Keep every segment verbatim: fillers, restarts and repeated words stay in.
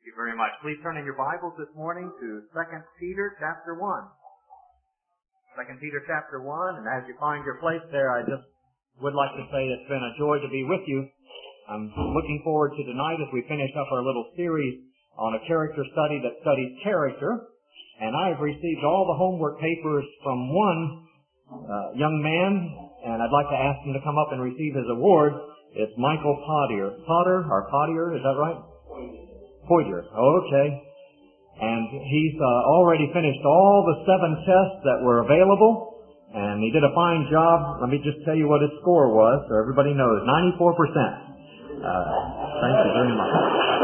Thank you very much. Please turn in your Bibles this morning to Second Peter chapter one. Second Peter chapter one, and as you find your place there, I just would like to say it's been a joy to be with you. I'm looking forward to tonight as we finish up our little series on a character study that studies character. And I have received all the homework papers from one uh, young man, and I'd like to ask him to come up and receive his award. It's Michael Potter. Potter, or Potter, is that right? Poiter. Okay. And he's uh, already finished all the seven tests that were available, and he did a fine job. Let me just tell you what his score was, so everybody knows. ninety-four percent. Uh, thank you very much.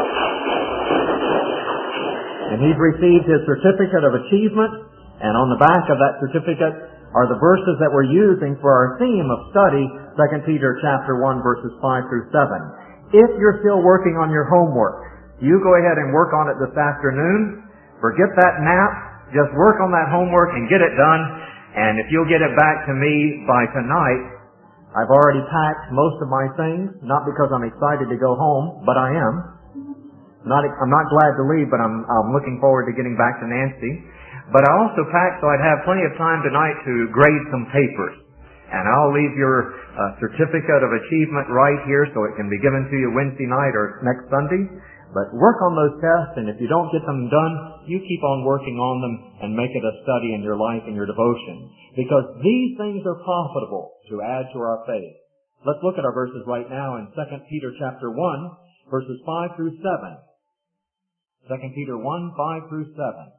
And he's received his certificate of achievement, and on the back of that certificate are the verses that we're using for our theme of study, Second Peter chapter one, verses five through seven. If you're still working on your homework, you go ahead and work on it this afternoon. Forget that nap. Just work on that homework and get it done. And if you'll get it back to me by tonight, I've already packed most of my things, not because I'm excited to go home, but I am. Not, I'm not glad to leave, but I'm, I'm looking forward to getting back to Nancy. But I also packed so I'd have plenty of time tonight to grade some papers. And I'll leave your uh, certificate of achievement right here so it can be given to you Wednesday night or next Sunday. But work on those tests, and if you don't get them done, you keep on working on them and make it a study in your life and your devotion. Because these things are profitable to add to our faith. Let's look at our verses right now in Second Peter chapter one, verses five through seven. Second Peter one, five through seven.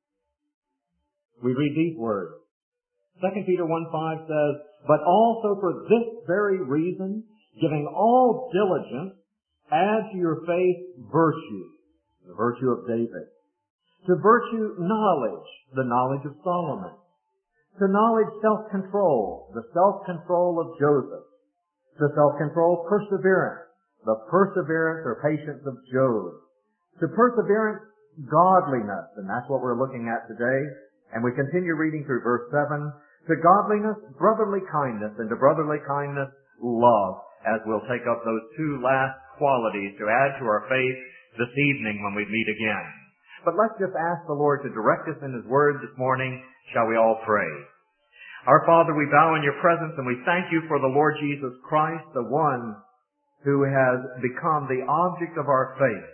We read these words. Second Peter one, five says, "But also for this very reason, giving all diligence, add to your faith virtue," the virtue of David. "To virtue knowledge, the knowledge of Solomon. To knowledge self-control, the self-control of Joseph. To self-control perseverance, the perseverance or patience of Job. To perseverance godliness," and that's what we're looking at today. And we continue reading through verse seven. "To godliness brotherly kindness, and to brotherly kindness love," as we'll take up those two last qualities to add to our faith this evening when we meet again. But let's just ask the Lord to direct us in His Word this morning. Shall we all pray? Our Father, we bow in your presence and we thank you for the Lord Jesus Christ, the one who has become the object of our faith.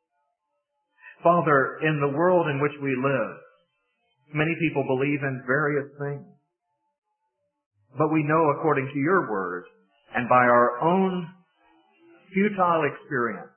Father, in the world in which we live, many people believe in various things. But we know, according to your Word, and by our own futile experience,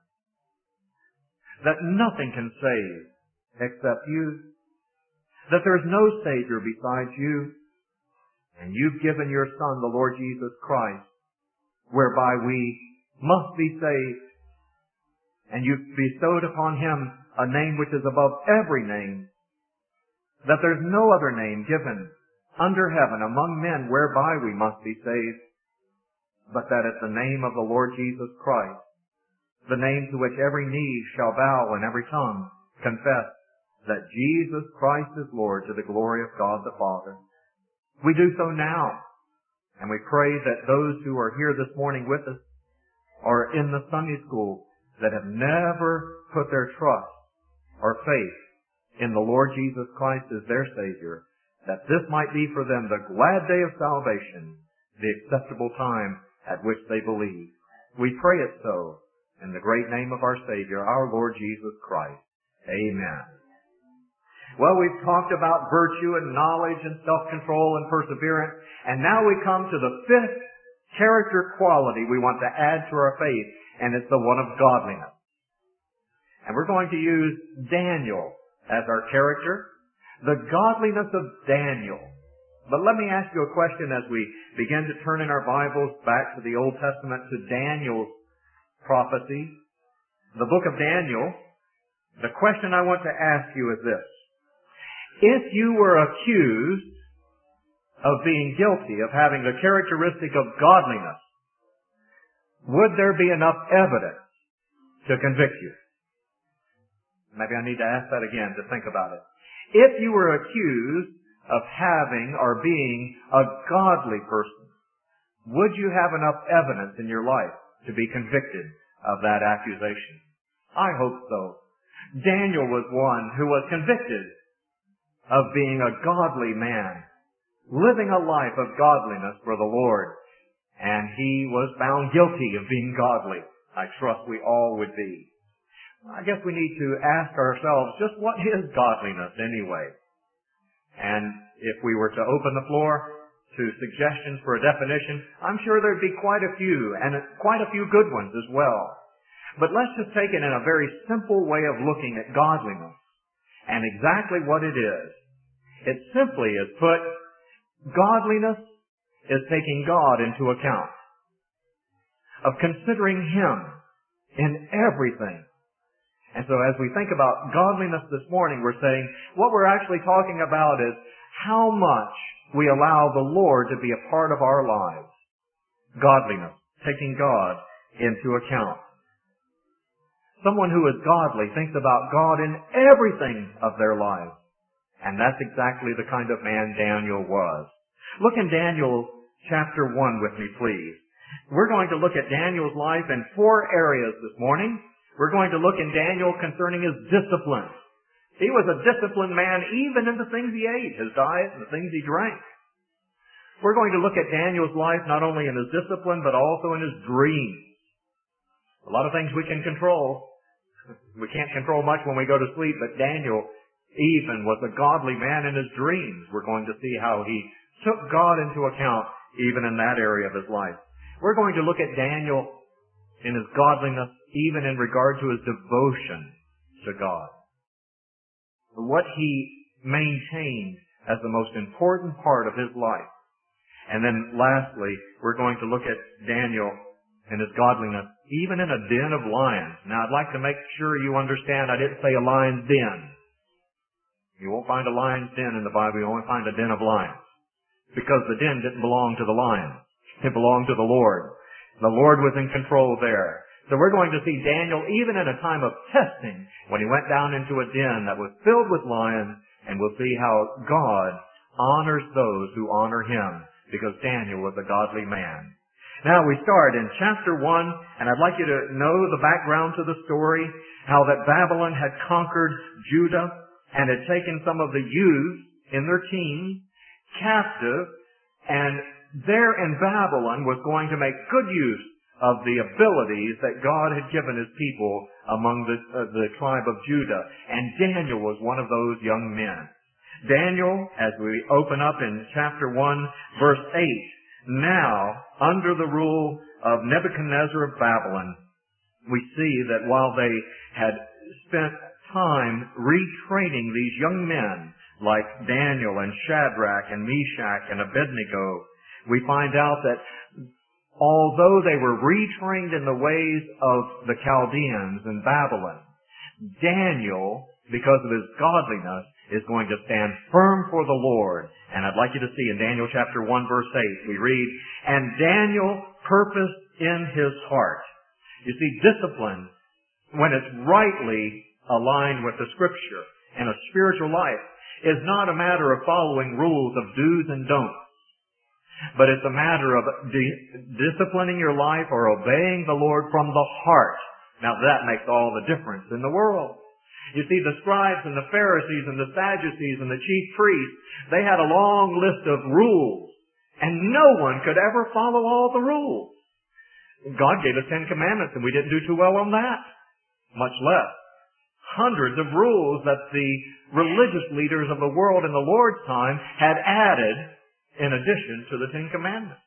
that nothing can save except you, that there is no Savior besides you, and you've given your Son, the Lord Jesus Christ, whereby we must be saved, and you've bestowed upon Him a name which is above every name, that there's no other name given under heaven among men whereby we must be saved, but that it's the name of the Lord Jesus Christ, the name to which every knee shall bow and every tongue confess that Jesus Christ is Lord, to the glory of God the Father. We do so now, and we pray that those who are here this morning with us or in the Sunday school that have never put their trust or faith in the Lord Jesus Christ as their Savior, that this might be for them the glad day of salvation, the acceptable time at which they believe. We pray it so in the great name of our Savior, our Lord Jesus Christ. Amen. Well, we've talked about virtue and knowledge and self-control and perseverance, and now we come to the fifth character quality we want to add to our faith, and it's the one of godliness. And we're going to use Daniel as our character, the godliness of Daniel. But let me ask you a question as we begin to turn in our Bibles back to the Old Testament, to Daniel's prophecy, the book of Daniel. The question I want to ask you is this. If you were accused of being guilty of having the characteristic of godliness, would there be enough evidence to convict you? Maybe I need to ask that again to think about it. If you were accused of having or being a godly person, would you have enough evidence in your life to be convicted of that accusation? I hope so. Daniel was one who was convicted of being a godly man, living a life of godliness for the Lord. And he was found guilty of being godly. I trust we all would be. I guess we need to ask ourselves, just what is godliness anyway? And if we were to open the floor to suggestions for a definition, I'm sure there'd be quite a few, and quite a few good ones as well. But let's just take it in a very simple way of looking at godliness and exactly what it is. It simply is put, godliness is taking God into account, of considering Him in everything. And so as we think about godliness this morning, we're saying what we're actually talking about is how much we allow the Lord to be a part of our lives. Godliness, taking God into account. Someone who is godly thinks about God in everything of their lives. And that's exactly the kind of man Daniel was. Look in Daniel chapter one with me, please. We're going to look at Daniel's life in four areas this morning. We're going to look in Daniel concerning his discipline. He was a disciplined man even in the things he ate, his diet and the things he drank. We're going to look at Daniel's life not only in his discipline, but also in his dreams. A lot of things we can control. We can't control much when we go to sleep, but Daniel even was a godly man in his dreams. We're going to see how he took God into account even in that area of his life. We're going to look at Daniel in his godliness, even in regard to his devotion to God. What he maintained as the most important part of his life. And then lastly, we're going to look at Daniel and his godliness, even in a den of lions. Now, I'd like to make sure you understand I didn't say a lion's den. You won't find a lion's den in the Bible. You only find a den of lions. Because the den didn't belong to the lions. It belonged to the Lord. The Lord was in control there. So we're going to see Daniel, even in a time of testing, when he went down into a den that was filled with lions, and we'll see how God honors those who honor Him, because Daniel was a godly man. Now we start in chapter one, and I'd like you to know the background to the story, how that Babylon had conquered Judah and had taken some of the youths in their teens captive, and there in Babylon was going to make good use of the abilities that God had given His people among the, uh, the tribe of Judah. And Daniel was one of those young men. Daniel, as we open up in chapter one, verse eight, now, under the rule of Nebuchadnezzar of Babylon, we see that while they had spent time retraining these young men like Daniel and Shadrach and Meshach and Abednego, we find out that although they were retrained in the ways of the Chaldeans in Babylon, Daniel, because of his godliness, is going to stand firm for the Lord. And I'd like you to see in Daniel chapter one verse eight, we read, and Daniel purposed in his heart. You see, discipline, when it's rightly aligned with the Scripture and a spiritual life, is not a matter of following rules of do's and don'ts. But it's a matter of di- disciplining your life or obeying the Lord from the heart. Now that makes all the difference in the world. You see, the scribes and the Pharisees and the Sadducees and the chief priests, they had a long list of rules, and no one could ever follow all the rules. God gave us Ten Commandments, and we didn't do too well on that, much less hundreds of rules that the religious leaders of the world in the Lord's time had added in addition to the Ten Commandments.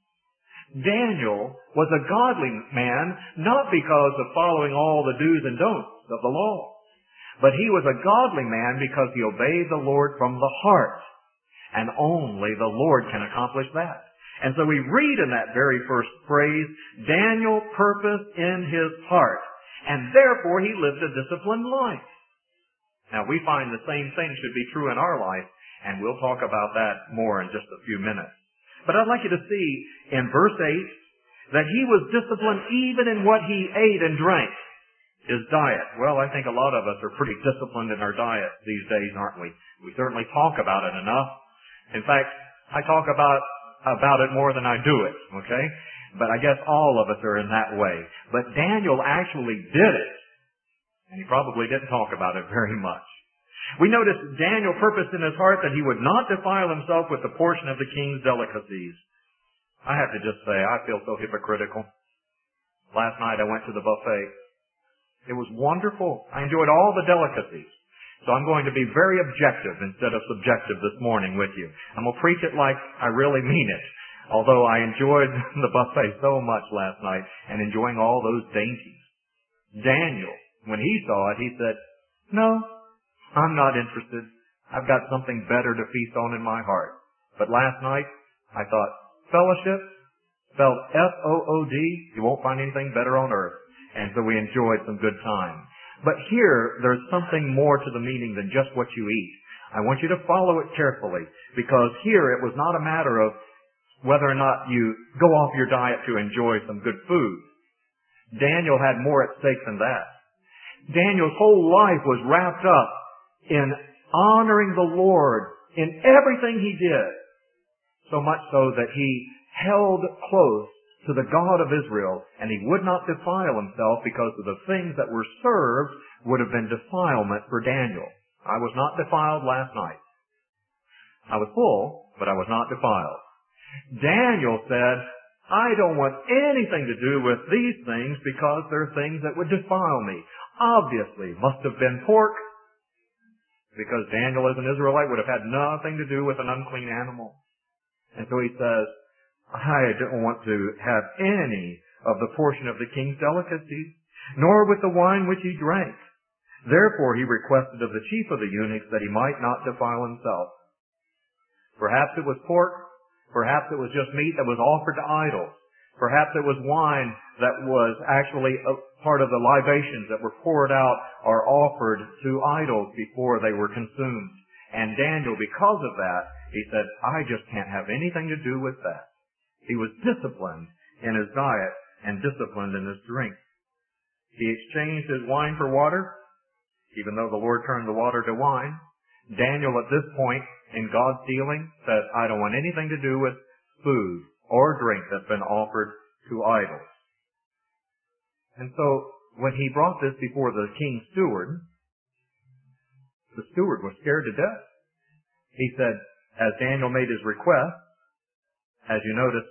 Daniel was a godly man, not because of following all the do's and don'ts of the law, but he was a godly man because he obeyed the Lord from the heart. And only the Lord can accomplish that. And so we read in that very first phrase, Daniel purposed in his heart, and therefore he lived a disciplined life. Now we find the same thing should be true in our life, and we'll talk about that more in just a few minutes. But I'd like you to see in verse eight that he was disciplined even in what he ate and drank. His diet. Well, I think a lot of us are pretty disciplined in our diet these days, aren't we? We certainly talk about it enough. In fact, I talk about about it more than I do it, okay? But I guess all of us are in that way. But Daniel actually did it. And he probably didn't talk about it very much. We notice Daniel purposed in his heart that he would not defile himself with the portion of the king's delicacies. I have to just say, I feel so hypocritical. Last night I went to the buffet. It was wonderful. I enjoyed all the delicacies. So I'm going to be very objective instead of subjective this morning with you. I'm going to preach it like I really mean it. Although I enjoyed the buffet so much last night and enjoying all those dainties. Daniel, when he saw it, he said, no, I'm not interested. I've got something better to feast on in my heart. But last night, I thought, fellowship, spelled F O O D, you won't find anything better on earth. And so we enjoyed some good time. But here, there's something more to the meaning than just what you eat. I want you to follow it carefully, because here it was not a matter of whether or not you go off your diet to enjoy some good food. Daniel had more at stake than that. Daniel's whole life was wrapped up in honoring the Lord in everything he did. So much so that he held close to the God of Israel, and he would not defile himself because of the things that were served would have been defilement for Daniel. I was not defiled last night. I was full, but I was not defiled. Daniel said, I don't want anything to do with these things because they're things that would defile me. Obviously, must have been pork, because Daniel as an Israelite would have had nothing to do with an unclean animal. And so he says, I don't want to have any of the portion of the king's delicacies, nor with the wine which he drank. Therefore he requested of the chief of the eunuchs that he might not defile himself. Perhaps it was pork, perhaps it was just meat that was offered to idols. Perhaps it was wine that was actually a part of the libations that were poured out or offered to idols before they were consumed. And Daniel, because of that, he said, I just can't have anything to do with that. He was disciplined in his diet and disciplined in his drink. He exchanged his wine for water, even though the Lord turned the water to wine. Daniel, at this point in God's dealing, said, I don't want anything to do with food or drink that's been offered to idols. And so, when he brought this before the king's steward, the steward was scared to death. He said, as Daniel made his request, as you notice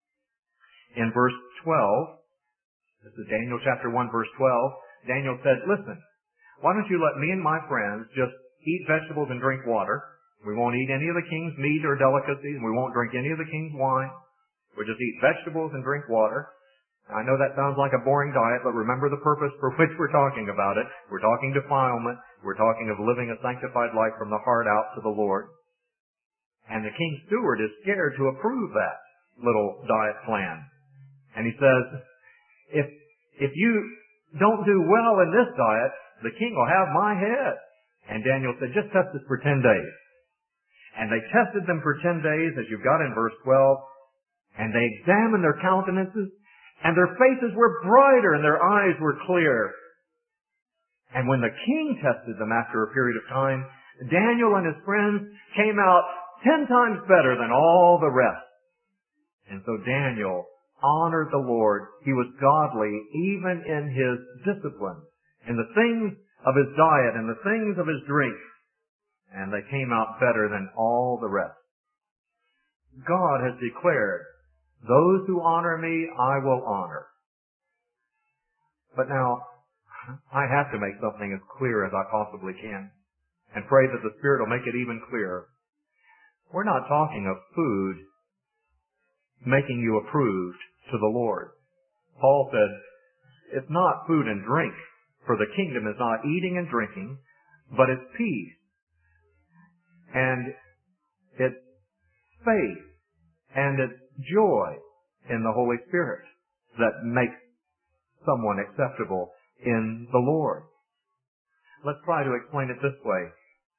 in verse twelve, this is Daniel chapter one, verse twelve, Daniel said, listen, why don't you let me and my friends just eat vegetables and drink water? We won't eat any of the king's meat or delicacies, and we won't drink any of the king's wine. We'll just eat vegetables and drink water. I know that sounds like a boring diet, but remember the purpose for which we're talking about it. We're talking defilement. We're talking of living a sanctified life from the heart out to the Lord. And the king's steward is scared to approve that little diet plan. And he says, if, if you don't do well in this diet, the king will have my head. And Daniel said, just test this for ten days. And they tested them for ten days, as you've got in verse twelve, and they examined their countenances, and their faces were brighter and their eyes were clear. And when the king tested them after a period of time, Daniel and his friends came out ten times better than all the rest. And so Daniel honored the Lord. He was godly even in his discipline, in the things of his diet and the things of his drink. And they came out better than all the rest. God has declared, those who honor me, I will honor. But now, I have to make something as clear as I possibly can, and pray that the Spirit will make it even clearer. We're not talking of food making you approved to the Lord. Paul said, it's not food and drink, for the kingdom is not eating and drinking, but it's peace, and it's faith, and it's joy in the Holy Spirit that makes someone acceptable in the Lord. Let's try to explain it this way.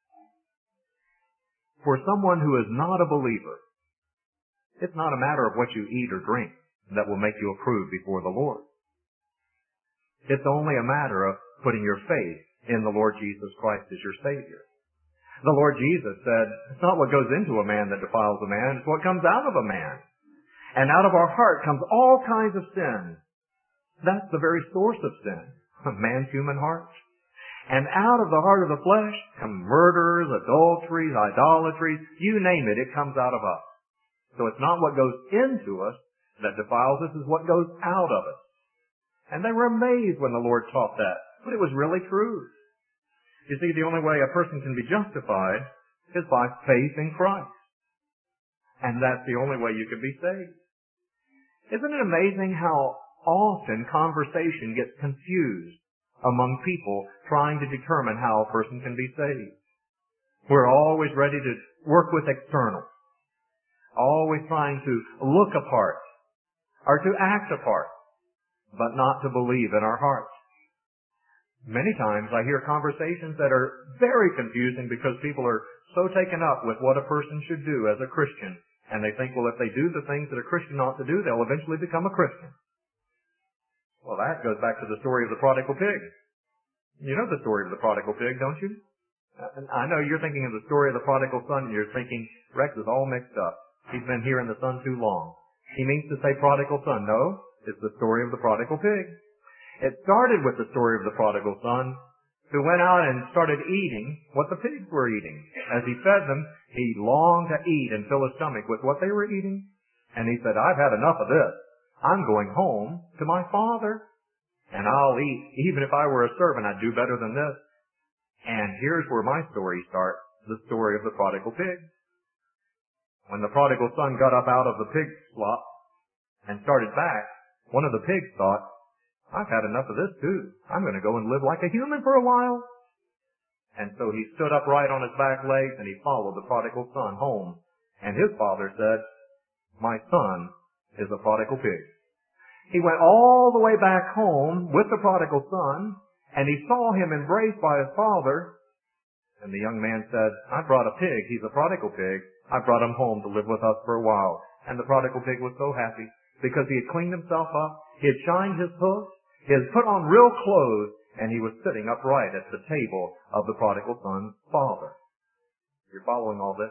For someone who is not a believer, it's not a matter of what you eat or drink that will make you approved before the Lord. It's only a matter of putting your faith in the Lord Jesus Christ as your Savior. The Lord Jesus said, it's not what goes into a man that defiles a man, it's what comes out of a man. And out of our heart comes all kinds of sin. That's the very source of sin, man's human heart. And out of the heart of the flesh come murders, adulteries, idolatries, you name it, it comes out of us. So it's not what goes into us that defiles us, it's what goes out of us. And they were amazed when the Lord taught that. But it was really true. You see, the only way a person can be justified is by faith in Christ. And that's the only way you can be saved. Isn't it amazing how often conversation gets confused among people trying to determine how a person can be saved? We're always ready to work with external, always trying to look apart or to act apart, but not to believe in our hearts. Many times I hear conversations that are very confusing because people are so taken up with what a person should do as a Christian, and they think, well, if they do the things that a Christian ought to do, they'll eventually become a Christian. Well, that goes back to the story of the prodigal pig. You know the story of the prodigal pig, don't you? I know you're thinking of the story of the prodigal son, and you're thinking, Rex is all mixed up. He's been hearing the son too long. He means to say prodigal son. No, it's the story of the prodigal pig. It started with the story of the prodigal son, who went out and started eating what the pigs were eating. As he fed them, he longed to eat and fill his stomach with what they were eating. And he said, I've had enough of this. I'm going home to my father, and I'll eat. Even if I were a servant, I'd do better than this. And here's where my story starts, the story of the prodigal pig. When the prodigal son got up out of the pig slop and started back, one of the pigs thought, I've had enough of this too. I'm going to go and live like a human for a while. And so he stood upright on his back legs and he followed the prodigal son home. And his father said, my son is a prodigal pig. He went all the way back home with the prodigal son, and he saw him embraced by his father. And the young man said, I brought a pig. He's a prodigal pig. I brought him home to live with us for a while. And the prodigal pig was so happy because he had cleaned himself up. He had shined his hoofs. He had put on real clothes, and he was sitting upright at the table of the prodigal son's father. You're following all this?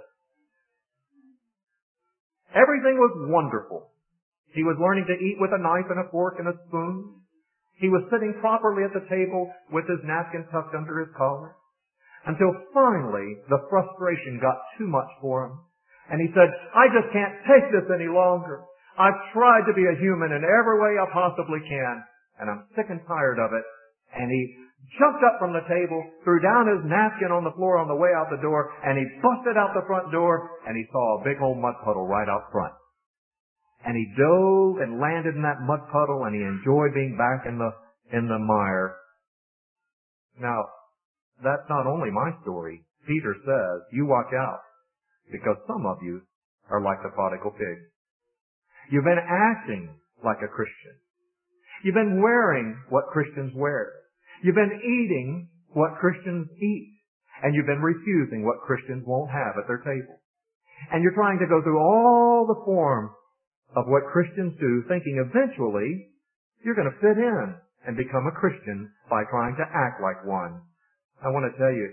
Everything was wonderful. He was learning to eat with a knife and a fork and a spoon. He was sitting properly at the table with his napkin tucked under his collar. Until finally, the frustration got too much for him. And he said, I just can't take this any longer. I've tried to be a human in every way I possibly can, and I'm sick and tired of it. And he jumped up from the table, threw down his napkin on the floor on the way out the door, and he busted out the front door, and he saw a big old mud puddle right out front. And he dove and landed in that mud puddle, and he enjoyed being back in the in the mire. Now, that's not only my story. Peter says, you watch out, because some of you are like the prodigal pig. You've been acting like a Christian. You've been wearing what Christians wear. You've been eating what Christians eat. And you've been refusing what Christians won't have at their table. And you're trying to go through all the forms of what Christians do, thinking eventually you're going to fit in and become a Christian by trying to act like one. I want to tell you,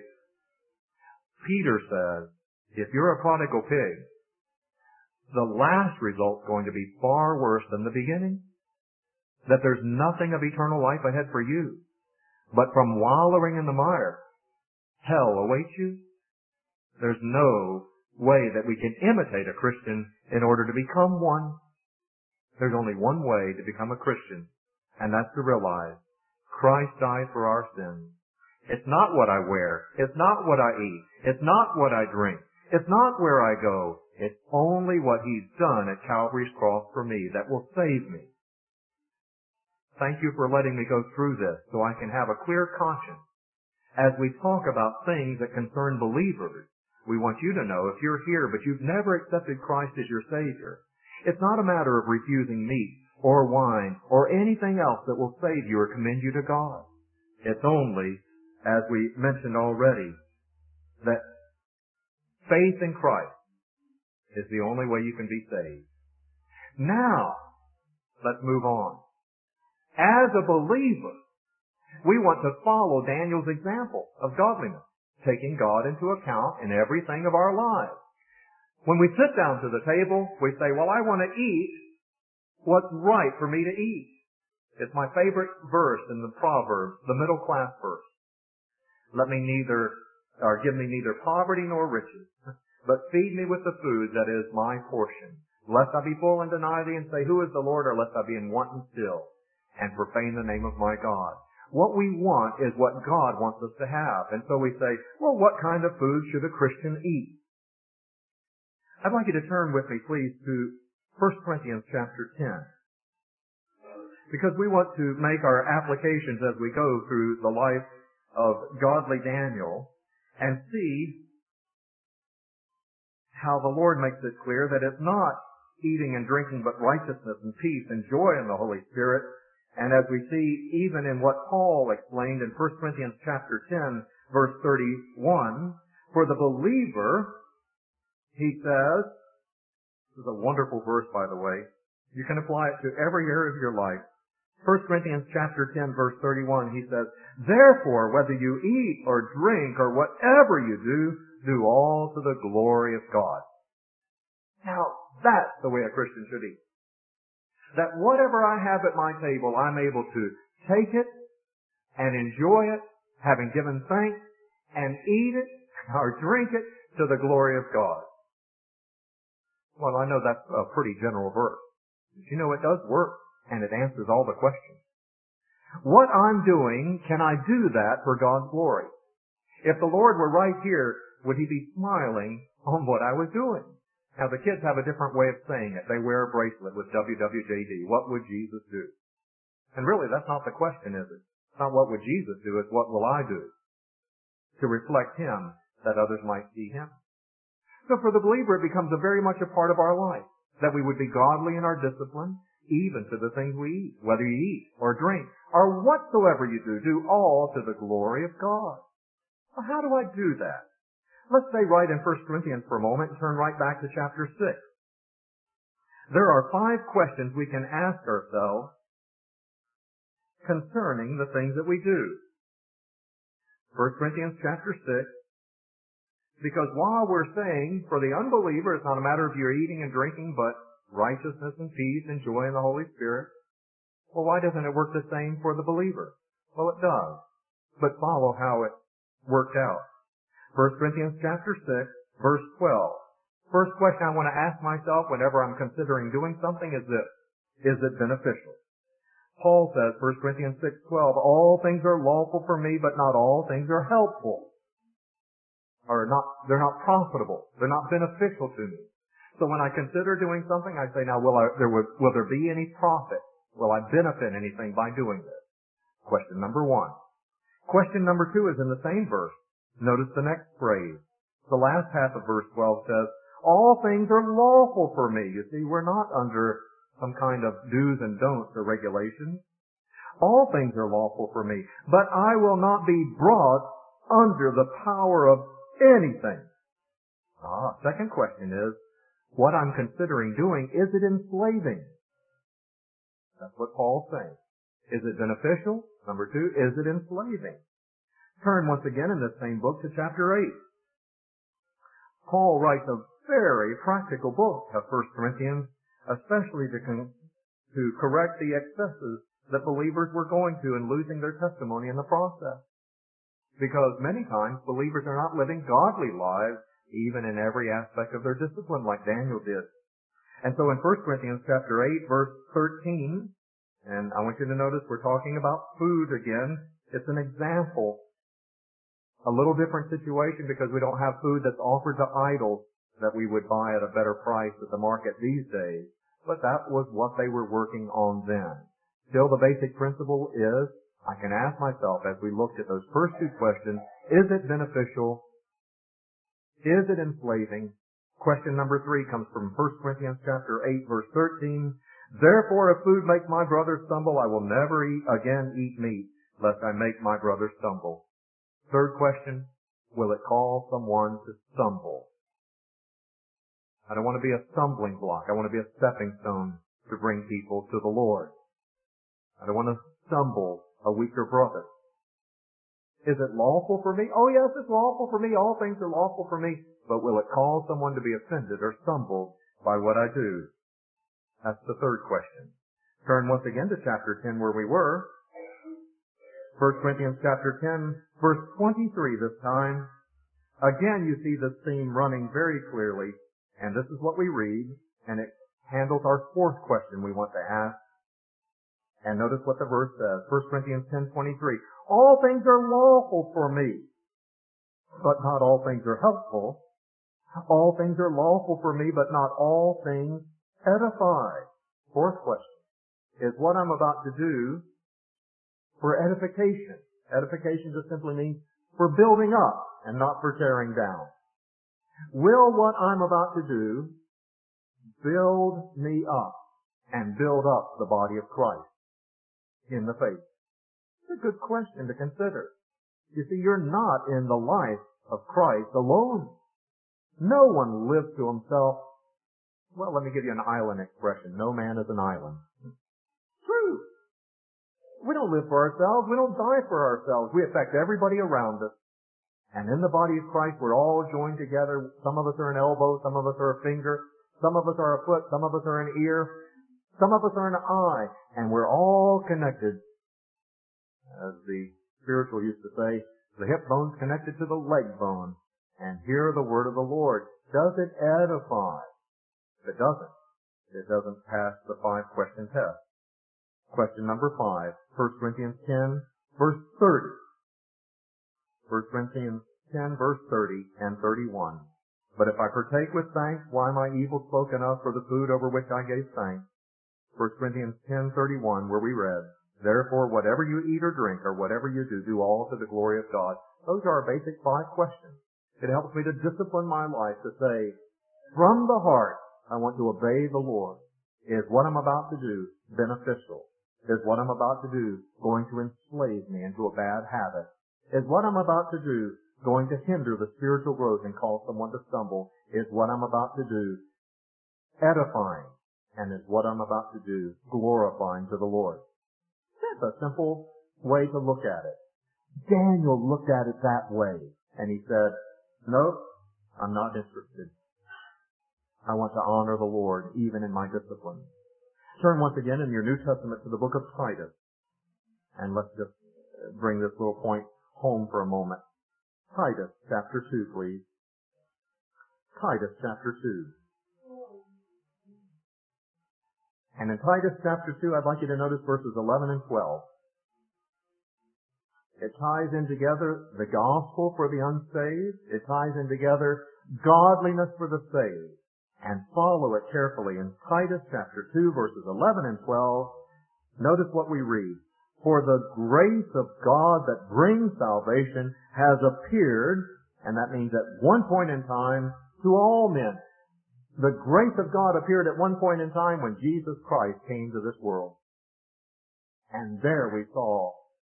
Peter says, if you're a prodigal pig, the last result's going to be far worse than the beginning. That there's nothing of eternal life ahead for you. But from wallowing in the mire, hell awaits you. There's no way that we can imitate a Christian in order to become one. There's only one way to become a Christian, and that's to realize Christ died for our sins. It's not what I wear. It's not what I eat. It's not what I drink. It's not where I go. It's only what He's done at Calvary's cross for me that will save me. Thank you for letting me go through this so I can have a clear conscience. As we talk about things that concern believers, we want you to know if you're here but you've never accepted Christ as your Savior, it's not a matter of refusing meat or wine or anything else that will save you or commend you to God. It's only, as we mentioned already, that faith in Christ is the only way you can be saved. Now, let's move on. As a believer, we want to follow Daniel's example of godliness, taking God into account in everything of our lives. When we sit down to the table, we say, well, I want to eat what's right for me to eat. It's my favorite verse in the Proverbs, the middle class verse. Let me neither, or give me neither poverty nor riches, but feed me with the food that is my portion. Lest I be full and deny thee and say, who is the Lord? Or lest I be in want and still and profane the name of my God. What we want is what God wants us to have. And so we say, well, what kind of food should a Christian eat? I'd like you to turn with me, please, to First Corinthians chapter ten. Because we want to make our applications as we go through the life of godly Daniel and see how the Lord makes it clear that it's not eating and drinking but righteousness and peace and joy in the Holy Spirit. And as we see even in what Paul explained in First Corinthians chapter ten, verse thirty-one, for the believer, he says, this is a wonderful verse, by the way. You can apply it to every area of your life. First Corinthians chapter ten, verse thirty-one, he says, therefore, whether you eat or drink or whatever you do, do all to the glory of God. Now, that's the way a Christian should eat. That whatever I have at my table, I'm able to take it and enjoy it, having given thanks, and eat it or drink it to the glory of God. Well, I know that's a pretty general verse. But you know, it does work, and it answers all the questions. What I'm doing, can I do that for God's glory? If the Lord were right here, would He be smiling on what I was doing? Now, the kids have a different way of saying it. They wear a bracelet with W W J D. What would Jesus do? And really, that's not the question, is it? It's not what would Jesus do, it's what will I do to reflect Him that others might see Him. So for the believer, it becomes a very much a part of our life, that we would be godly in our discipline, even to the things we eat, whether you eat or drink, or whatsoever you do, do all to the glory of God. Well, how do I do that? Let's stay right in First Corinthians for a moment and turn right back to chapter six. There are five questions we can ask ourselves concerning the things that we do. First Corinthians chapter six, because while we're saying for the unbeliever it's not a matter of your eating and drinking, but righteousness and peace and joy in the Holy Spirit, well, why doesn't it work the same for the believer? Well, it does. But follow how it worked out. First Corinthians chapter six, verse twelve. First question I want to ask myself whenever I'm considering doing something is this: is it beneficial? Paul says, First Corinthians six twelve, all things are lawful for me, but not all things are helpful. Or not, they're not profitable. They're not beneficial to me. So when I consider doing something, I say, now will, I, there, will, will there be any profit? Will I benefit anything by doing this? Question number one. Question number two is in the same verse. Notice the next phrase. The last half of verse twelve says, all things are lawful for me. You see, we're not under some kind of do's and don'ts or regulations. All things are lawful for me, but I will not be brought under the power of anything. Ah, second question is, what I'm considering doing, is it enslaving? That's what Paul's saying. Is it beneficial? Number two, is it enslaving? Turn once again in this same book to chapter eight. Paul writes a very practical book of First Corinthians, especially to, con- to correct the excesses that believers were going to and losing their testimony in the process. Because many times believers are not living godly lives even in every aspect of their discipline like Daniel did. And so in First Corinthians chapter eight, verse thirteen, and I want you to notice we're talking about food again. It's an example. A little different situation because we don't have food that's offered to idols that we would buy at a better price at the market these days. But that was what they were working on then. Still, the basic principle is, I can ask myself as we looked at those first two questions, is it beneficial? Is it enslaving? Question number three comes from First Corinthians chapter eight, verse thirteen. Therefore, if food makes my brother stumble, I will never eat again eat meat, lest I make my brother stumble. Third question, will it cause someone to stumble? I don't want to be a stumbling block. I want to be a stepping stone to bring people to the Lord. I don't want to stumble a weaker brother. Is it lawful for me? Oh yes, it's lawful for me. All things are lawful for me. But will it cause someone to be offended or stumbled by what I do? That's the third question. Turn once again to chapter ten where we were. First Corinthians chapter ten, verse twenty-three this time. Again, you see this theme running very clearly, and this is what we read, and it handles our fourth question we want to ask. And notice what the verse says, First Corinthians ten twenty-three. All things are lawful for me, but not all things are helpful. All things are lawful for me, but not all things edify. Fourth question is what I'm about to do for edification. Edification just simply means for building up and not for tearing down. Will what I'm about to do build me up and build up the body of Christ in the faith? It's a good question to consider. You see, you're not in the life of Christ alone. No one lives to himself. Well, let me give you an island expression. No man is an island. True. We don't live for ourselves. We don't die for ourselves. We affect everybody around us. And in the body of Christ, we're all joined together. Some of us are an elbow. Some of us are a finger. Some of us are a foot. Some of us are an ear. Some of us are an eye. And we're all connected. As the spiritual used to say, the hip bone's connected to the leg bone. And hear the word of the Lord. Does it edify? If it doesn't, it doesn't pass the five-question test. Question number five, First Corinthians ten, verse thirty. First Corinthians ten, verse thirty and thirty-one. But if I partake with thanks, why am I evil spoken of for the food over which I gave thanks? First Corinthians ten, thirty-one, where we read, Therefore, whatever you eat or drink, or whatever you do, do all to the glory of God. Those are our basic five questions. It helps me to discipline my life to say, from the heart, I want to obey the Lord. Is what I'm about to do beneficial? Is what I'm about to do going to enslave me into a bad habit? Is what I'm about to do going to hinder the spiritual growth and cause someone to stumble? Is what I'm about to do edifying? And is what I'm about to do glorifying to the Lord? That's a simple way to look at it. Daniel looked at it that way, and he said, Nope, I'm not interested. I want to honor the Lord even in my discipline. Turn once again in your New Testament to the book of Titus. And let's just bring this little point home for a moment. Titus chapter two, please. Titus chapter two. And in Titus chapter two, I'd like you to notice verses eleven and twelve. It ties in together the gospel for the unsaved. It ties in together godliness for the saved. And follow it carefully. In Titus chapter two, verses eleven and twelve, notice what we read. For the grace of God that brings salvation has appeared, and that means at one point in time, to all men. The grace of God appeared at one point in time when Jesus Christ came to this world. And there we saw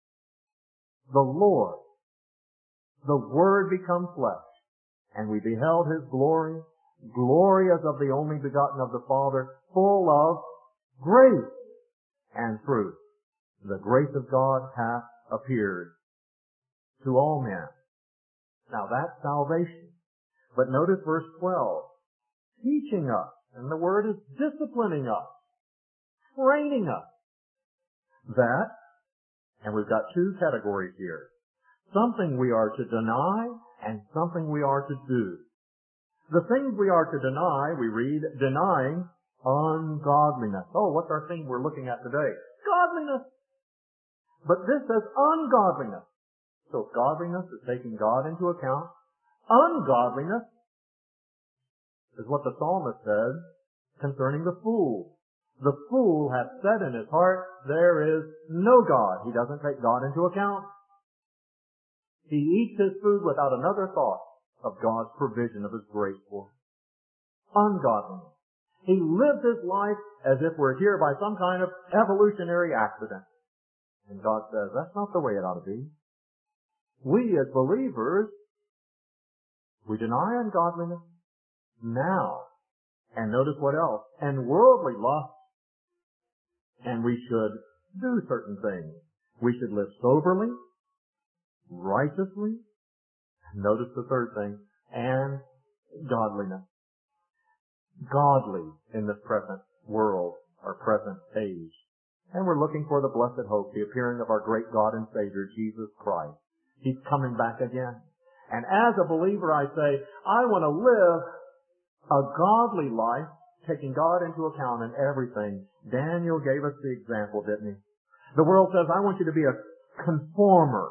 the Lord, the Word become flesh, and we beheld His glory, glory as of the only begotten of the Father, full of grace and truth. The grace of God hath appeared to all men. Now that's salvation. But notice verse twelve. Teaching us, and the word is disciplining us, training us. That, and we've got two categories here. Something we are to deny and something we are to do. The things we are to deny, we read, denying ungodliness. Oh, what's our thing we're looking at today? Godliness. But this says ungodliness. So godliness is taking God into account. Ungodliness is what the psalmist says concerning the fool. The fool hath said in his heart, there is no God. He doesn't take God into account. He eats his food without another thought of God's provision of His grace for him. Ungodliness. He lives his life as if we're here by some kind of evolutionary accident. And God says, that's not the way it ought to be. We as believers, we deny ungodliness now. And notice what else? And worldly lust. And we should do certain things. We should live soberly, righteously. Notice the third thing. And godliness. Godly in this present world or present age. And we're looking for the blessed hope, the appearing of our great God and Savior, Jesus Christ. He's coming back again. And as a believer, I say, I want to live a godly life, taking God into account in everything. Daniel gave us the example, didn't he? The world says, I want you to be a conformer.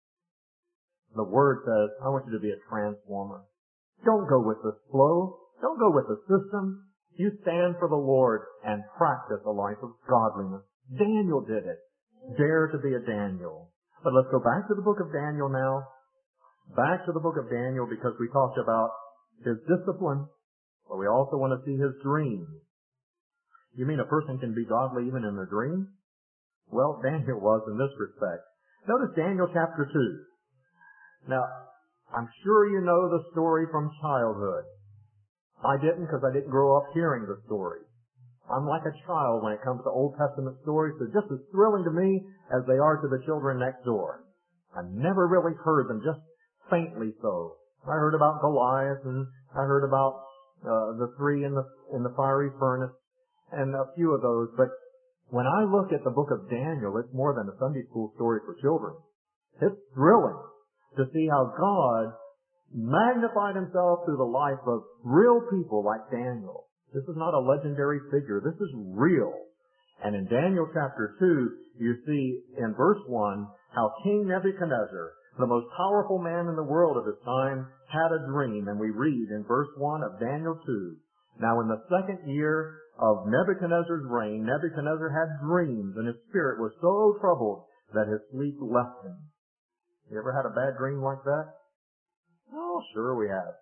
The Word says, I want you to be a transformer. Don't go with the flow. Don't go with the system. You stand for the Lord and practice a life of godliness. Daniel did it. Dare to be a Daniel. But let's go back to the book of Daniel now. Back to the book of Daniel, because we talked about his discipline, but we also want to see his dreams. You mean a person can be godly even in their dreams? Well, Daniel was in this respect. Notice Daniel chapter two. Now, I'm sure you know the story from childhood. I didn't, because I didn't grow up hearing the story. I'm like a child when it comes to Old Testament stories. They're just as thrilling to me as they are to the children next door. I never really heard them, just faintly so. I heard about Goliath, and I heard about uh, the three in the in the fiery furnace, and a few of those. But when I look at the book of Daniel, it's more than a Sunday school story for children. It's thrilling to see how God magnified himself through the life of real people like Daniel. This is not a legendary figure. This is real. And in Daniel chapter two, you see in verse one how King Nebuchadnezzar, the most powerful man in the world of his time, had a dream. And we read in verse one of Daniel two, now in the second year of Nebuchadnezzar's reign, Nebuchadnezzar had dreams, and his spirit was so troubled that his sleep left him. You ever had a bad dream like that? Oh, sure we have.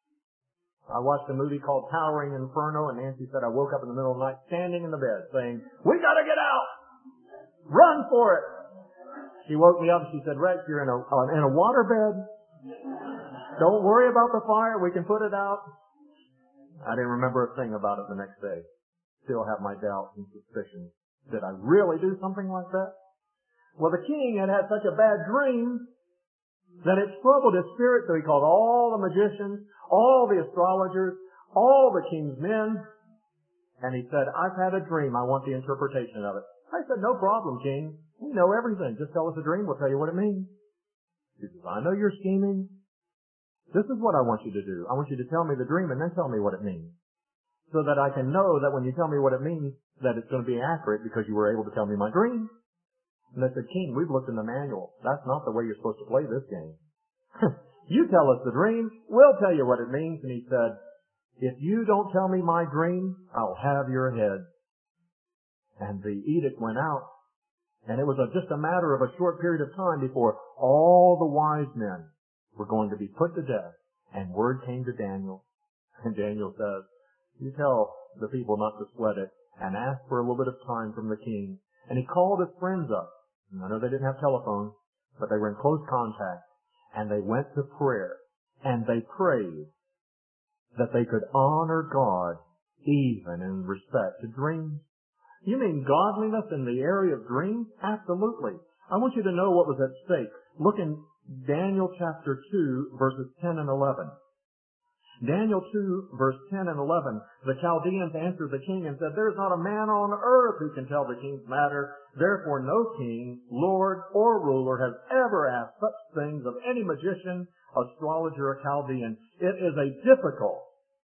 I watched a movie called Towering Inferno, and Nancy said I woke up in the middle of the night standing in the bed saying, we gotta get out! Run for it! She woke me up and she said, Rex, you're in a, uh, in a water bed. Don't worry about the fire, we can put it out. I didn't remember a thing about it the next day. Still have my doubts and suspicions. Did I really do something like that? Well, the king had had such a bad dream that it troubled his spirit, so he called all the magicians, all the astrologers, all the king's men, and he said, I've had a dream. I want the interpretation of it. I said, no problem, king. We know everything. Just tell us a dream. We'll tell you what it means. He says, I know you're scheming. This is what I want you to do. I want you to tell me the dream and then tell me what it means, so that I can know that when you tell me what it means, that it's going to be accurate because you were able to tell me my dream. And they said, King, we've looked in the manual. That's not the way you're supposed to play this game. You tell us the dream, we'll tell you what it means. And he said, if you don't tell me my dream, I'll have your head. And the edict went out. And it was a, just a matter of a short period of time before all the wise men were going to be put to death. And word came to Daniel. And Daniel says, you tell the people not to sweat it and ask for a little bit of time from the king. And he called his friends up. I know they didn't have telephones, but they were in close contact. And they went to prayer. And they prayed that they could honor God even in respect to dreams. You mean godliness in the area of dreams? Absolutely. I want you to know what was at stake. Look in Daniel chapter two, verses ten and eleven. Daniel two, verse ten and eleven, the Chaldeans answered the king and said, there's not a man on earth who can tell the king's matter. Therefore no king, lord, or ruler has ever asked such things of any magician, astrologer, or Chaldean. It is a difficult,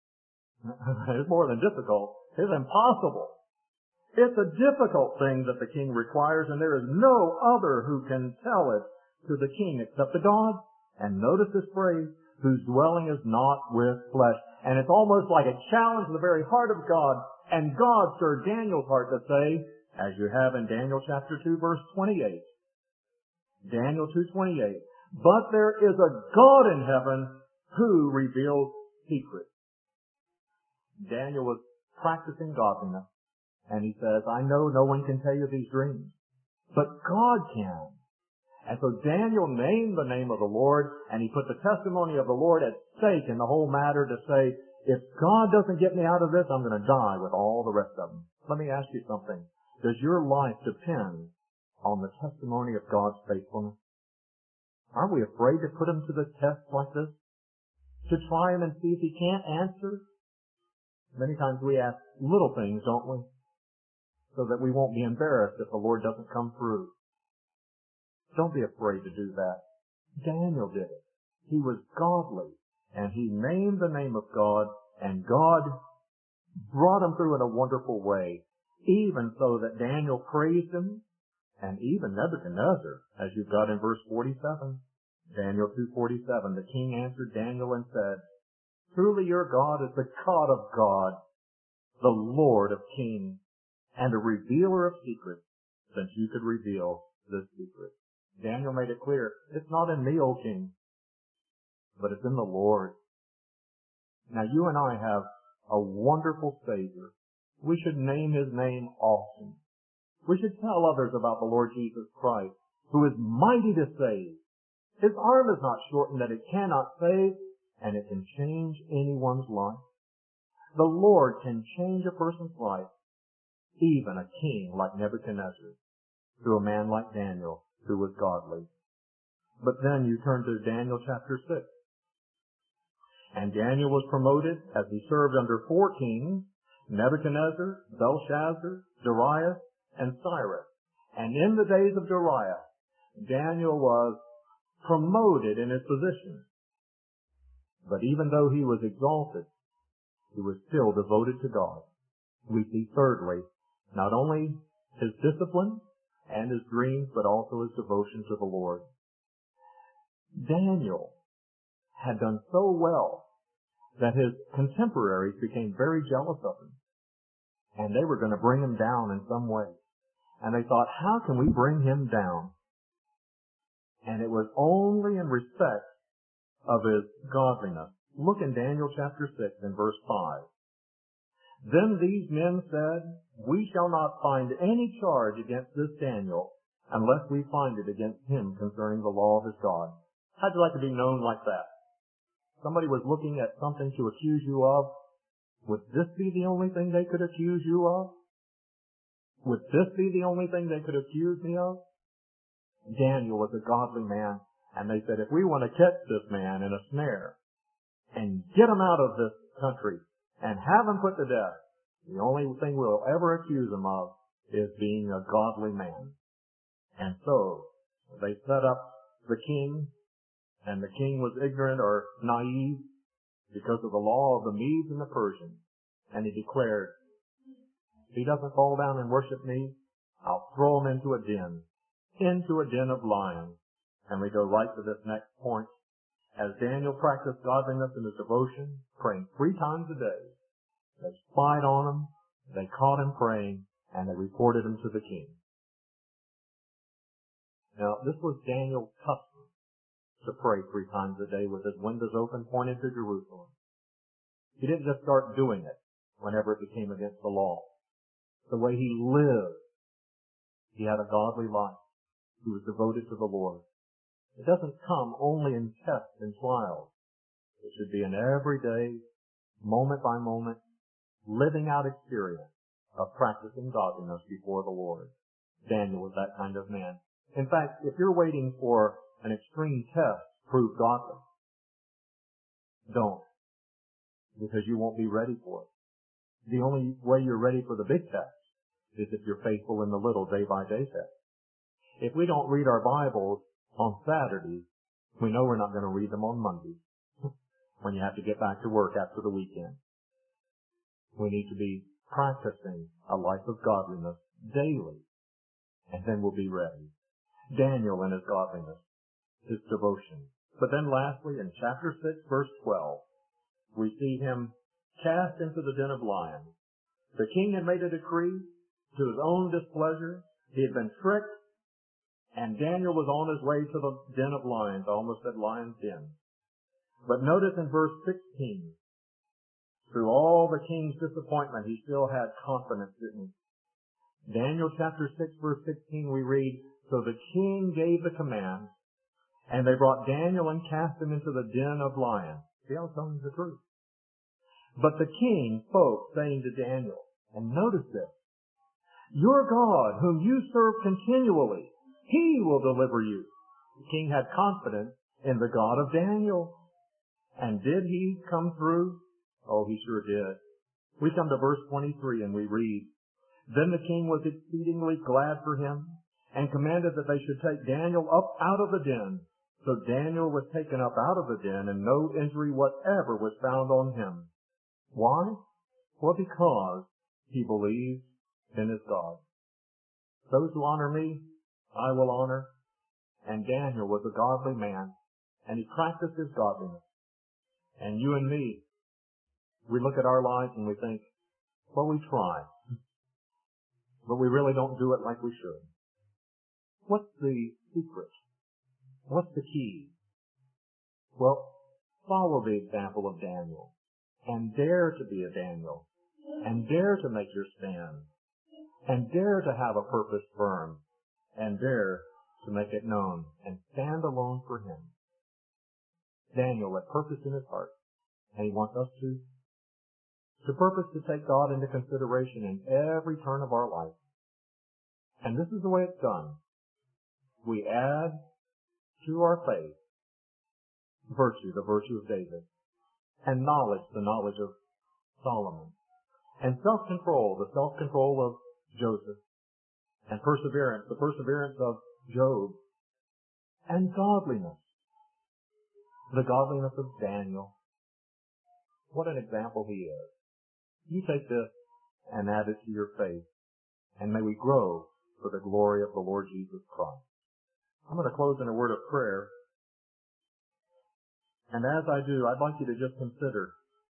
it's more than difficult, it's impossible. It's a difficult thing that the king requires, and there is no other who can tell it to the king except the God. And notice this phrase, whose dwelling is not with flesh. And it's almost like a challenge to the very heart of God. And God stirred Daniel's heart to say, as you have in Daniel chapter two, verse twenty-eight. Daniel two twenty-eight. But there is a God in heaven who reveals secrets. Daniel was practicing godliness. And he says, I know no one can tell you these dreams, but God can. And so Daniel named the name of the Lord, and he put the testimony of the Lord at stake in the whole matter to say, if God doesn't get me out of this, I'm going to die with all the rest of them. Let me ask you something. Does your life depend on the testimony of God's faithfulness? Are we afraid to put him to the test like this? To try him and see if he can't answer? Many times we ask little things, don't we? so that we won't be embarrassed if the Lord doesn't come through. Don't be afraid to do that. Daniel did it. He was godly, and he named the name of God, and God brought him through in a wonderful way, even so that Daniel praised him, and even Nebuchadnezzar, as you've got in verse forty-seven. Daniel two forty-seven, the king answered Daniel and said, "Truly your God is the God of God, the Lord of kings, and a revealer of secrets, since you could reveal this secret." Daniel made it clear, it's not in me, O king, but it's in the Lord. Now you and I have a wonderful Savior. We should name His name often. We should tell others about the Lord Jesus Christ, who is mighty to save. His arm is not shortened that it cannot save, and it can change anyone's life. The Lord can change a person's life, even a king like Nebuchadnezzar, through a man like Daniel, who was godly. But then you turn to Daniel chapter six. And Daniel was promoted as he served under four kings, Nebuchadnezzar, Belshazzar, Darius, and Cyrus. And in the days of Darius, Daniel was promoted in his position. But even though he was exalted, he was still devoted to God. We see thirdly, not only his discipline and his dreams, but also his devotion to the Lord. Daniel had done so well that his contemporaries became very jealous of him. And they were going to bring him down in some way. And they thought, how can we bring him down? And it was only in respect of his godliness. Look in Daniel chapter six and verse five. Then these men said, "We shall not find any charge against this Daniel unless we find it against him concerning the law of his God." How'd you like to be known like that? Somebody was looking at something to accuse you of. Would this be the only thing they could accuse you of? Would this be the only thing they could accuse me of? Daniel was a godly man, and they said, if we want to catch this man in a snare and get him out of this country and have him put to death, the only thing we'll ever accuse him of is being a godly man. And so they set up the king, and the king was ignorant or naive because of the law of the Medes and the Persians. And he declared, if he doesn't fall down and worship me, I'll throw him into a den, into a den of lions. And we go right to this next point. As Daniel practiced godliness in his devotion, praying three times a day, they spied on him, they caught him praying, and they reported him to the king. Now, this was Daniel's custom, to pray three times a day with his windows open, pointed to Jerusalem. He didn't just start doing it whenever it became against the law. The way he lived, he had a godly life. He was devoted to the Lord. It doesn't come only in tests and trials. It should be an everyday, moment by moment, living out experience of practicing godliness before the Lord. Daniel was that kind of man. In fact, if you're waiting for an extreme test to prove godly, don't. Because you won't be ready for it. The only way you're ready for the big test is if you're faithful in the little day-by-day test. If we don't read our Bibles on Saturdays, we know we're not going to read them on Mondays when you have to get back to work after the weekend. We need to be practicing a life of godliness daily, and then we'll be ready. Daniel in his godliness, his devotion. But then lastly, in chapter six, verse twelve, we see him cast into the den of lions. The king had made a decree to his own displeasure. He had been tricked, and Daniel was on his way to the den of lions, almost at lion's den. But notice in verse sixteen, through all the king's disappointment, he still had confidence, didn't he? Daniel chapter six, verse sixteen, we read, so the king gave the command, and they brought Daniel and cast him into the den of lions. See, I was telling you the truth. But the king spoke, saying to Daniel, and notice this, your God, whom you serve continually, he will deliver you. The king had confidence in the God of Daniel. And did he come through? Oh, he sure did. We come to verse twenty-three and we read, Then the king was exceedingly glad for him, and commanded that they should take Daniel up out of the den. So Daniel was taken up out of the den, and no injury whatever was found on him. Why? Well, because he believed in his God. Those who honor me, I will honor. And Daniel was a godly man, and he practiced his godliness. And you and me, we look at our lives and we think, well, we try, but we really don't do it like we should. What's the secret? What's the key? Well, follow the example of Daniel, and dare to be a Daniel, and dare to make your stand, and dare to have a purpose firm, and dare to make it known, and stand alone for him. Daniel had purpose in his heart, and he wants us to, to purpose to take God into consideration in every turn of our life. And this is the way it's done. We add to our faith virtue, the virtue of David, and knowledge, the knowledge of Solomon, and self-control, the self-control of Joseph, and perseverance, the perseverance of Job, and godliness, the godliness of Daniel. What an example he is. You take this and add it to your faith, and may we grow for the glory of the Lord Jesus Christ. I'm going to close in a word of prayer. And as I do, I'd like you to just consider,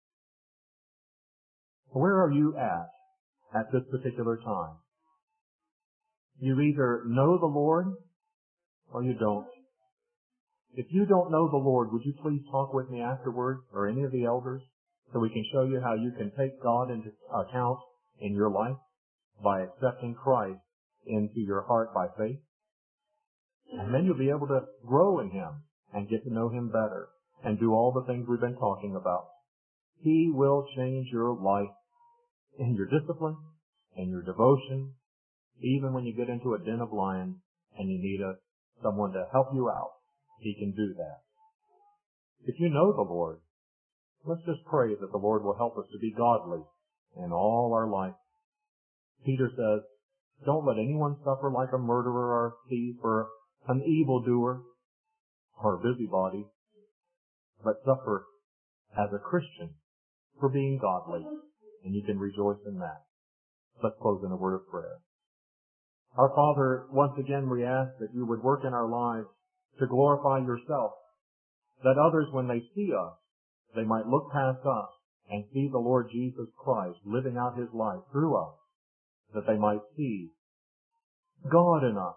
where are you at at this particular time? You either know the Lord or you don't. If you don't know the Lord, would you please talk with me afterwards, or any of the elders, so we can show you how you can take God into account in your life by accepting Christ into your heart by faith? And then you'll be able to grow in Him and get to know Him better and do all the things we've been talking about. He will change your life in your discipline, in your devotion, even when you get into a den of lions and you need a, someone to help you out. He can do that. If you know the Lord, let's just pray that the Lord will help us to be godly in all our life. Peter says, don't let anyone suffer like a murderer or a thief or an evildoer or a busybody, but suffer as a Christian for being godly, and you can rejoice in that. Let's close in a word of prayer. Our Father, once again we ask that you would work in our lives to glorify yourself, that others, when they see us, they might look past us and see the Lord Jesus Christ living out His life through us, that they might see God in us,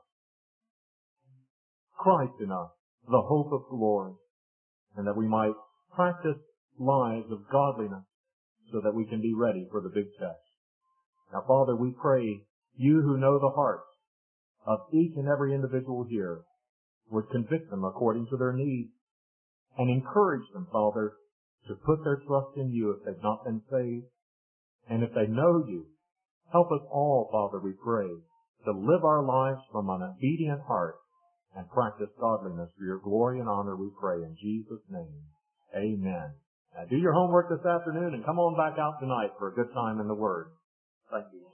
Christ in us, the hope of glory, and that we might practice lives of godliness so that we can be ready for the big test. Now, Father, we pray you who know the hearts of each and every individual here would convict them according to their needs and encourage them, Father, to put their trust in you if they've not been saved. And if they know you, help us all, Father, we pray, to live our lives from an obedient heart and practice godliness for your glory and honor, we pray in Jesus' name. Amen. Now do your homework this afternoon and come on back out tonight for a good time in the Word. Thank you.